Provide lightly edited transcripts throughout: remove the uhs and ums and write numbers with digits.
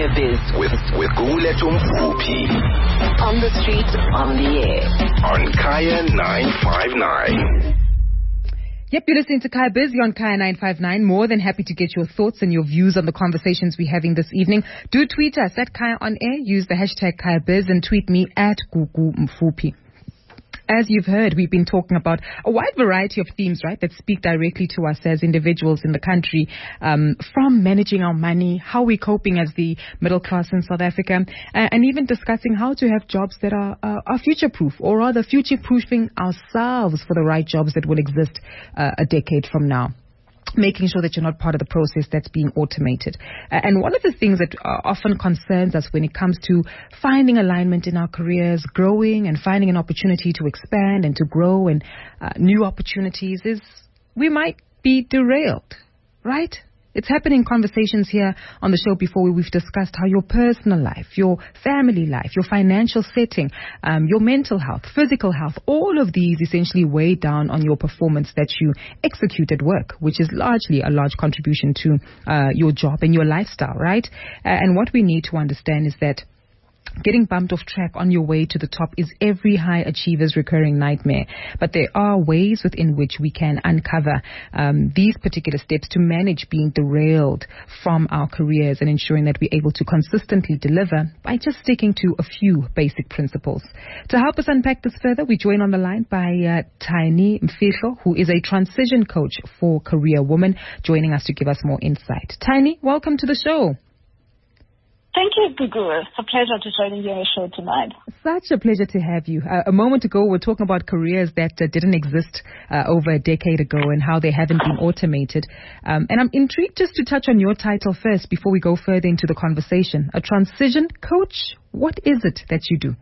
Kaya Biz with Gugulethu Mfuphi. On the street, on the air. On Kaya 959. Yep, you're listening to Kaya Biz on Kaya 959. More than happy to get your thoughts and your views on the conversations we're having this evening. Do tweet us at Kaya on air. Use the hashtag Kaya Biz and tweet me at Gugu Mfuphi. As you've heard, we've been talking about a wide variety of themes, right, that speak directly to us as individuals in the country, from managing our money, how we're coping as the middle class in South Africa, and even discussing how to have jobs that are future-proof, or rather future-proofing ourselves for the right jobs that will exist a decade from now. Making sure that you're not part of the process that's being automated. And one of the things that often concerns us when it comes to finding alignment in our careers, growing and finding an opportunity to expand and to grow and new opportunities is we might be derailed, right? It's happened in conversations here on the show before where we've discussed how your personal life, your family life, your financial setting, your mental health, physical health, all of these essentially weigh down on your performance that you execute at work, which is largely a large contribution to your job and your lifestyle, right? And what we need to understand is that getting bumped off track on your way to the top is every high achiever's recurring nightmare. But there are ways within which we can uncover these particular steps to manage being derailed from our careers and ensuring that we're able to consistently deliver by just sticking to a few basic principles. To help us unpack this further, we join on the line by Tiny Mfihlo, who is a transition coach for career women, joining us to give us more insight. Tiny, welcome to the show. Thank you, Gugu. It's a pleasure to join your show tonight. Such a pleasure to have you. A moment ago, we were talking about careers that didn't exist over a decade ago and how they haven't been automated. And I'm intrigued just to touch on your title first before we go further into the conversation. A transition coach, what is it that you do?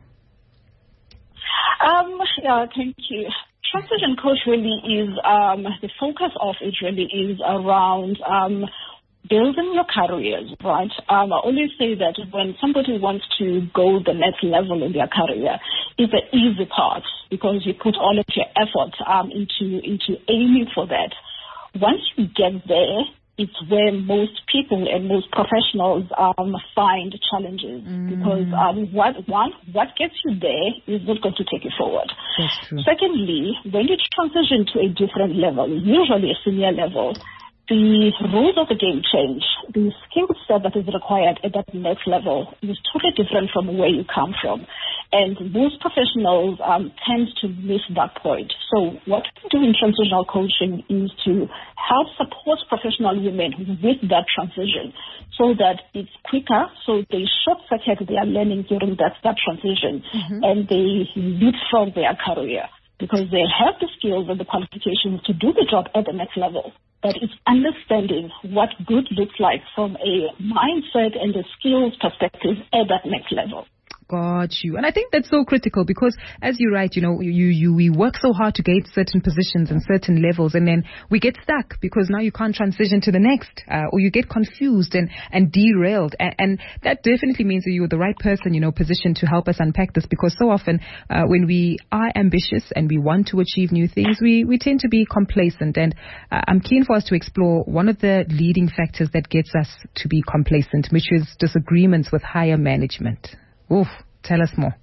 Thank you. Transition coach really is, the focus of it really is around building your careers, right? I always say that when somebody wants to go the next level in their career, it's the easy part because you put all of your effort into aiming for that. Once you get there, it's where most people and most professionals find challenges because what gets you there is not going to take you forward. That's true. Secondly, when you transition to a different level, usually a senior level, the rules of the game change. The skill set that is required at that next level is totally different from where you come from. And most professionals tend to miss that point. So what we do in transitional coaching is to help support professional women with that transition so that it's quicker, so they short-circuit their learning during that transition and they leapfrog their career because they have the skills and the qualifications to do the job at the next level. But it's understanding what good looks like from a mindset and a skills perspective at that next level. Got you. And I think that's so critical because, as you write, we work so hard to get certain positions and certain levels, and then we get stuck because now you can't transition to the next, or you get confused and derailed. And that definitely means that you're the right person, positioned to help us unpack this, because so often when we are ambitious and we want to achieve new things, we tend to be complacent. And I'm keen for us to explore one of the leading factors that gets us to be complacent, which is disagreements with higher management. Oof, tell us more.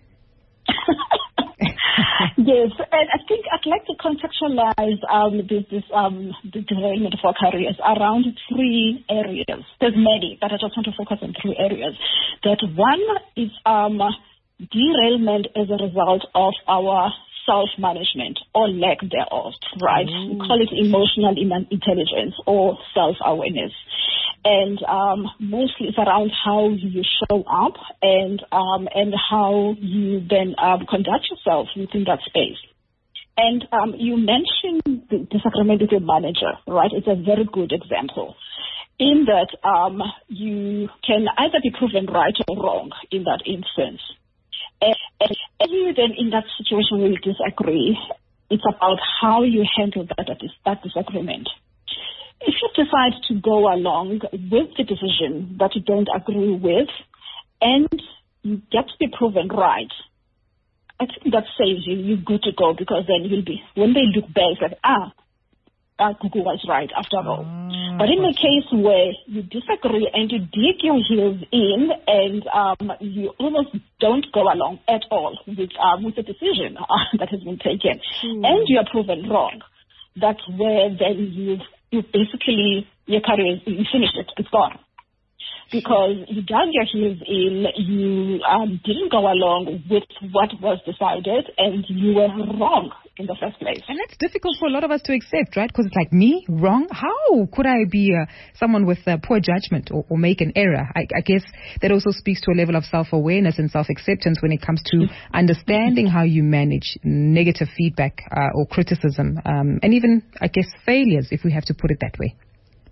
Yes, and I think I'd like to contextualize the derailment of our careers around three areas. There's many, but I just want to focus on three areas. That one is derailment as a result of our self-management or lack thereof, right? We call it emotional intelligence or self-awareness. And mostly it's around how you show up and how you then conduct yourself within that space. And you mentioned the disagreement with your manager, right? It's a very good example in that you can either be proven right or wrong in that instance. And you then in that situation where you disagree, it's about how you handle that disagreement. If you decide to go along with the decision that you don't agree with and you get to be proven right, I think that saves you. You're good to go because then you'll be, when they look back, like, Gugu was right after all. But in the case where you disagree and you dig your heels in and you almost don't go along at all with the decision that has been taken, and you are proven wrong, that's where then you basically, your career, you finished it, it's gone. Because you dug your heels in, you didn't go along with what was decided, and you were wrong in the first place. And that's difficult for a lot of us to accept, right? Because it's like, me, wrong? How could I be someone with poor judgment or make an error? I guess that also speaks to a level of self-awareness and self-acceptance when it comes to understanding how you manage negative feedback or criticism, and even, I guess, failures, if we have to put it that way.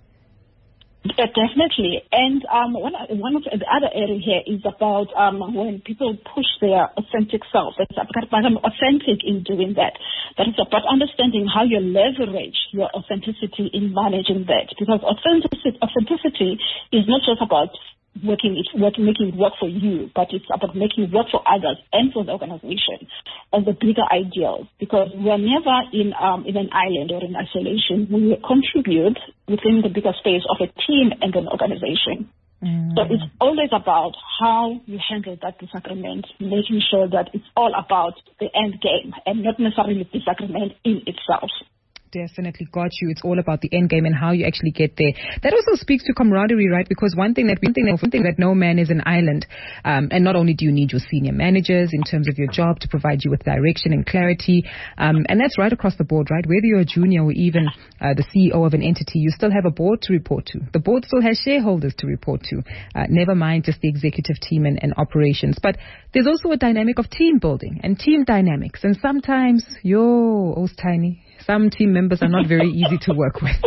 Definitely. And one of the other area here is about when people push their authentic self. It's about authentic in doing that. That is about understanding how you leverage your authenticity in managing that. Because authenticity is not just about making it work for you, but it's about making it work for others and for the organization and the bigger ideals. Because we're never in an island or in isolation. We contribute within the bigger space of a team and an organization. So it's always about how you handle that disagreement, making sure that it's all about the end game and not necessarily the disagreement in itself. Definitely got you. It's all about the end game and how you actually get there. That also speaks to camaraderie, right? Because one thing that no man is an island. And not only do you need your senior managers in terms of your job to provide you with direction and clarity. And that's right across the board, right? Whether you're a junior or even the CEO of an entity, you still have a board to report to. The board still has shareholders to report to. Never mind just the executive team and operations. But there's also a dynamic of team building and team dynamics. And sometimes, Tiny, some team members are not very easy to work with.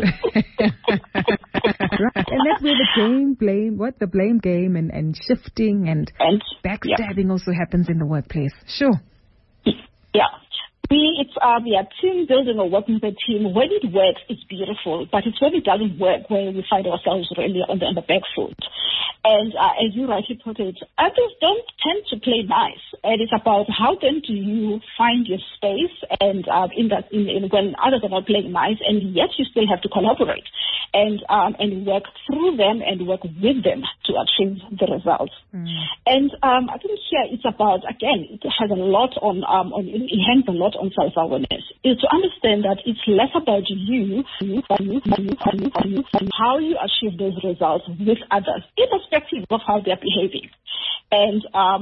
Right. And that's where the blame game and shifting and backstabbing also happens in the workplace. Sure. Yeah. Team building or working with a team, when it works, it's beautiful, but it's when it doesn't work where we find ourselves really on the back foot. And as you rightly put it, others don't tend to play nice, and it's about how then do you find your space and when others are not playing nice, and yet you still have to collaborate and work through them and work with them to achieve the results. And I think here it's about, again, it has a lot it hangs a lot on self-awareness. Is to understand that it's less about you, how you achieve those results with others, irrespective of how they're behaving, and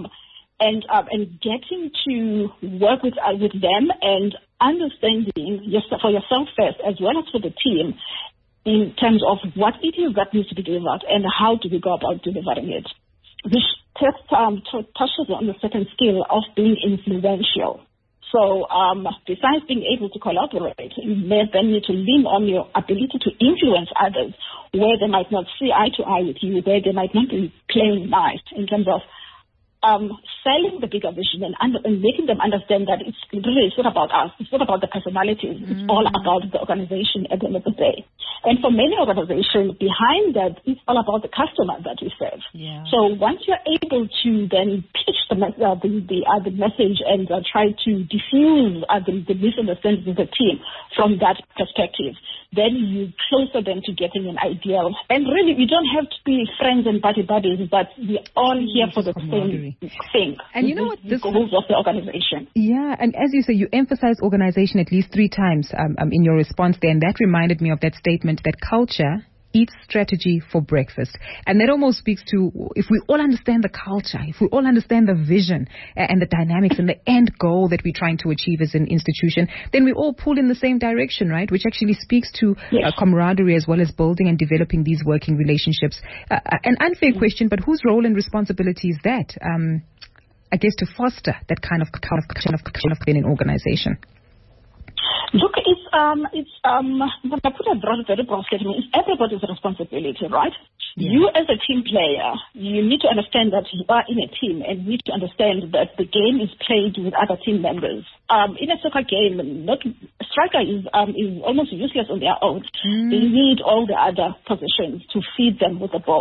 getting to work with them and understanding for yourself first as well as for the team in terms of what it is that needs to be delivered and how do we go about delivering it. Which touches on the second skill of being influential. So besides being able to collaborate, you may then need to lean on your ability to influence others where they might not see eye to eye with you, where they might not be playing nice in terms of selling the bigger vision and making them understand that it's not about us. It's not about the personalities. It's all about the organization at the end of the day. And for many organizations, behind that, it's all about the customer that you serve. Yeah. So once you're able to then pitch the message and try to diffuse the misunderstandings of the team from that perspective, then you're closer then to getting an ideal. And really, you don't have to be friends and buddies, but we're all here for the same thing. And you know what? The goals of the organization. Yeah, and as you say, you emphasize organization at least 3 times in your response there, and that reminded me of that statement that culture eats strategy for breakfast. And that almost speaks to, if we all understand the culture, if we all understand the vision and the dynamics and the end goal that we're trying to achieve as an institution, then we all pull in the same direction, right? Which actually speaks to camaraderie as well as building and developing these working relationships. An unfair question, but whose role and responsibility is that? I guess to foster that kind of in an organization. Look, it's when I put a very broad statement, it's everybody's responsibility, right? Yeah. You as a team player, you need to understand that you are in a team and need to understand that the game is played with other team members. In a soccer game, striker is almost useless on their own. They need all the other positions to feed them with the ball.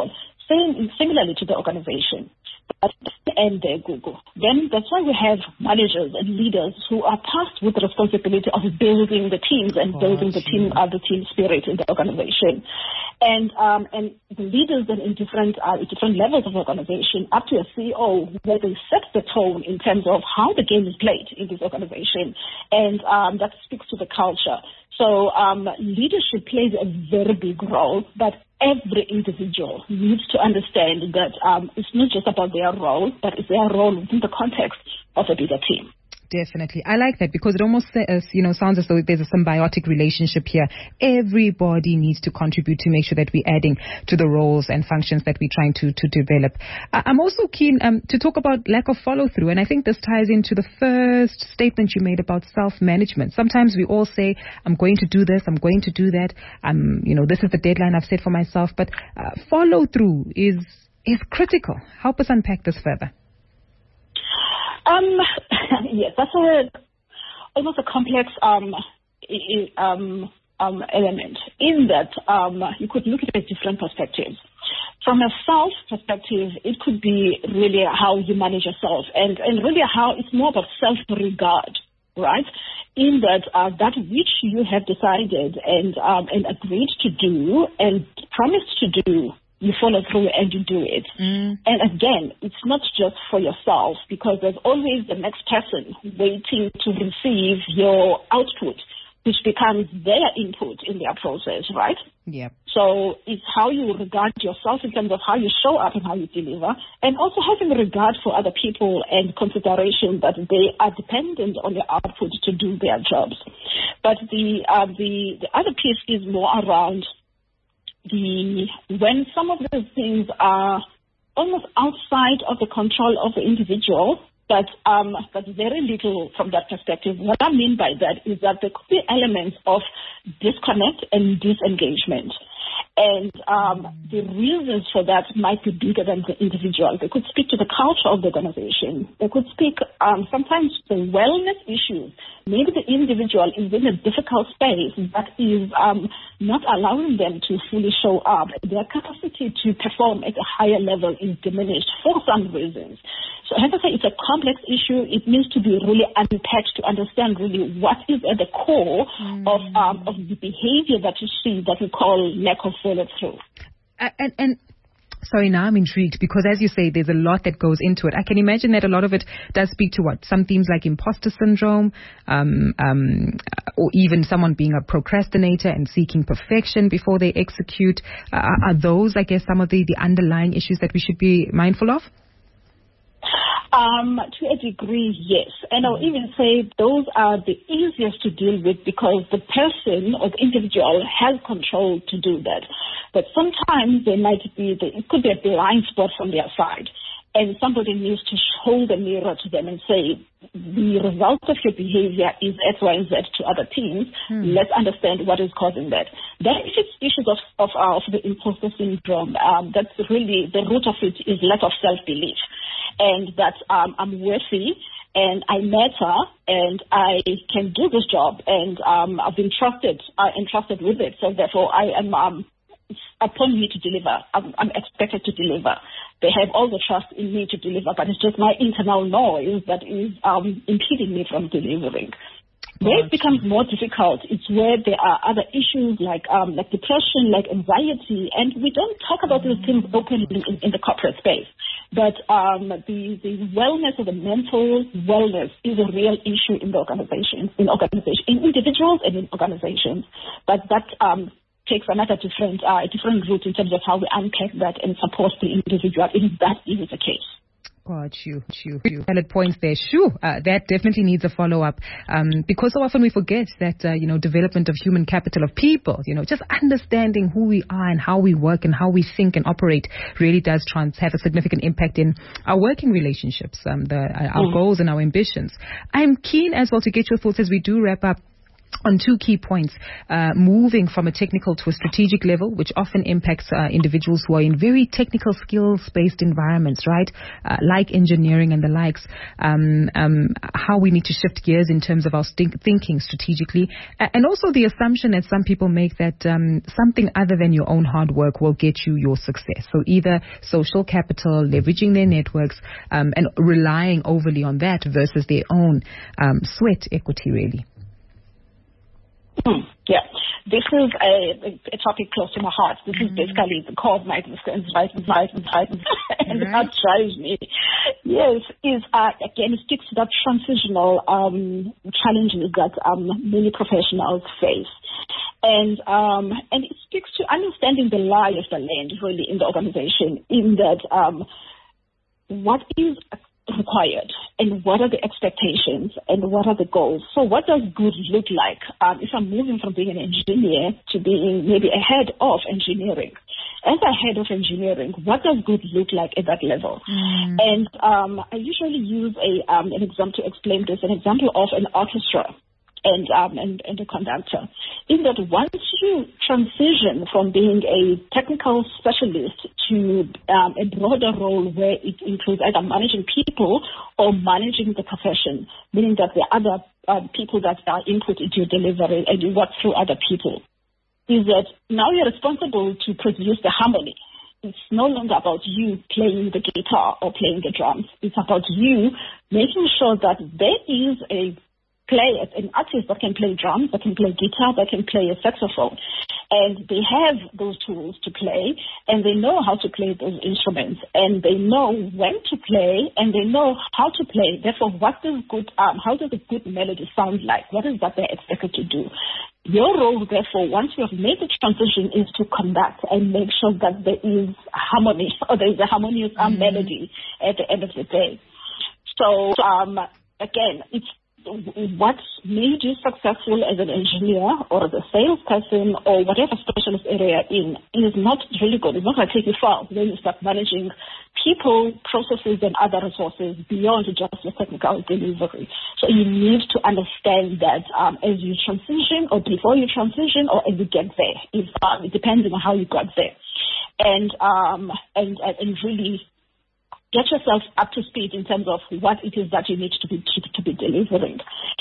similarly to the organization. But and Google. Then that's why we have managers and leaders who are tasked with the responsibility of building the teams and building the team spirit in the organization. And the leaders then in different levels of organization, up to a CEO, where they set the tone in terms of how the game is played in this organization, and that speaks to the culture. So leadership plays a very big role, but every individual needs to understand that it's not just about their role, but it's their role within the context of a bigger team. Definitely. I like that because it almost sounds as though there's a symbiotic relationship here. Everybody needs to contribute to make sure that we're adding to the roles and functions that we're trying to develop. I'm also keen to talk about lack of follow-through, and I think this ties into the first statement you made about self-management. Sometimes we all say, I'm going to do this, I'm going to do that, this is the deadline I've set for myself, but follow-through is critical. Help us unpack this further. Yes, that's almost a complex element in that you could look at it different perspectives. From a self perspective, it could be really how you manage yourself and really how it's more about self-regard, right? In that that which you have decided and agreed to do and promised to do, you follow through and you do it. And again, it's not just for yourself, because there's always the next person waiting to receive your output, which becomes their input in their process, right? Yeah. So it's how you regard yourself in terms of how you show up and how you deliver, and also having regard for other people and consideration that they are dependent on your output to do their jobs. But the other piece is more around when some of those things are almost outside of the control of the individual, but very little from that perspective. What I mean by that is that there could be elements of disconnect and disengagement. And the reasons for that might be bigger than the individual. They could speak to the culture of the organization. They could speak sometimes to the wellness issues. Maybe the individual is in a difficult space that is not allowing them to fully show up. Their capacity to perform at a higher level is diminished for some reasons. So as I say, it's a complex issue. It needs to be really unpacked to understand really what is at the core of the behavior that you see that we call lack of follow-through. And sorry, now I'm intrigued because, as you say, there's a lot that goes into it. I can imagine that a lot of it does speak to some themes like imposter syndrome, or even someone being a procrastinator and seeking perfection before they execute. Are those, I guess, some of the underlying issues that we should be mindful of? To a degree, yes. And I'll even say those are the easiest to deal with because the person or the individual has control to do that. But sometimes it could be a blind spot from their side. And somebody needs to hold a mirror to them and say, the result of your behavior is X, Y, and Z to other teams. Let's understand what is causing that. Then if it's issues of the imposter syndrome, that's really the root of it is lack of self-belief. And that I'm worthy and I matter and I can do this job and I've been entrusted with it. So therefore I am it's upon me to deliver. I'm expected to deliver. They have all the trust in me to deliver, but it's just my internal noise that is impeding me from delivering. Where it becomes more difficult, it's where there are other issues like depression, like anxiety, and we don't talk about these things openly in the corporate space. But the wellness or the mental wellness is a real issue in the organization, in individuals and in organizations. But that takes another different route in terms of how we unpack that and support the individual if that is the case. Got you. Valid points there. That definitely needs a follow-up because so often we forget that, development of human capital of people, just understanding who we are and how we work and how we think and operate really does have a significant impact in our working relationships, our goals and our ambitions. I'm keen as well to get your thoughts as we do wrap up on two key points, moving from a technical to a strategic level, which often impacts individuals who are in very technical skills-based environments, right? Like engineering and the likes, how we need to shift gears in terms of our thinking strategically, and also the assumption that some people make that something other than your own hard work will get you your success. So either social capital, leveraging their networks, and relying overly on that versus their own sweat equity, really. Yeah, this is a topic close to my heart. This is basically the core of my existence, right? And that drives me. Yes, again, it speaks to that transitional challenges that many professionals face. And it speaks to understanding the lie of the land, really, in the organization, in that what is required and what are the expectations and what are the goals. So what does good look like if I'm moving from being an engineer to being maybe a head of engineering? As a head of engineering, what does good look like at that level? And I usually use an example to explain this, an example of an orchestra and a conductor. In that once you transition from being a technical specialist to a broader role where it includes either managing people or managing the profession, meaning that the other people that are input into your delivery and you work through other people, is that now you're responsible to produce the harmony. It's no longer about you playing the guitar or playing the drums. It's about you making sure that there is an artist that can play drums, that can play guitar, that can play a saxophone. And they have those tools to play, and they know how to play those instruments, and they know when to play, and they know how to play. Therefore, how does a good melody sound like? What is that they're expected to do? Your role, therefore, once you have made the transition, is to conduct and make sure that there is harmony, or there is a harmonious melody at the end of the day. So, again, it's what made you successful as an engineer or as a salesperson or whatever specialist area is not really good. It's not going to take you far. Then you start managing people, processes, and other resources beyond just your technical delivery. So you need to understand that as you transition, or before you transition, or as you get there. It depends on how you got there, and really get yourself up to speed in terms of what it is that you need to be delivering.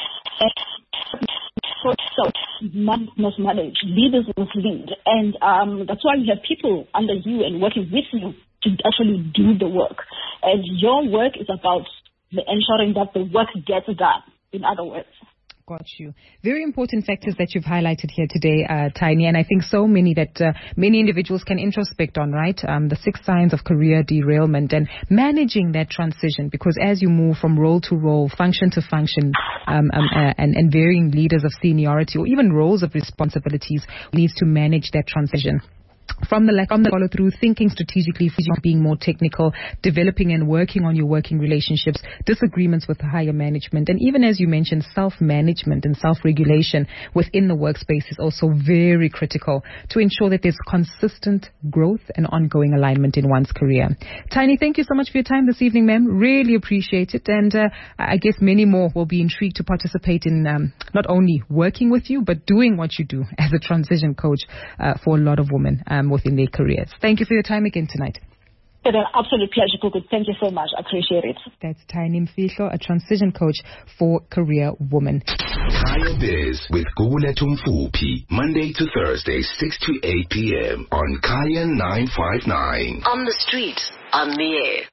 So must manage, leaders must lead, and that's why you have people under you and working with you to actually do the work. And your work is about ensuring that the work gets done, in other words. Got you. Very important factors that you've highlighted here today, Tiny, and I think so many that many individuals can introspect on, right? The 6 signs of career derailment and managing that transition, because as you move from role to role, function to function, and varying leaders of seniority or even roles of responsibilities, needs to manage that transition. From the follow through, thinking strategically, being more technical, developing and working on your working relationships, disagreements with higher management, and even as you mentioned, self-management and self-regulation within the workspace is also very critical to ensure that there's consistent growth and ongoing alignment in one's career. Tiny, thank you so much for your time this evening, ma'am. Really appreciate it, and I guess many more will be intrigued to participate in not only working with you, but doing what you do as a transition coach for a lot of women within their careers. Thank you for your time again tonight. It's an absolute pleasure, Gugu. Thank you so much. I appreciate it. That's Tiny Mfihlo, a transition coach for career women. Kaya Biz with Gugulethu Mfuphi, Monday to Thursday, 6 to 8 p.m. on Kaya 959. On the street, on the air.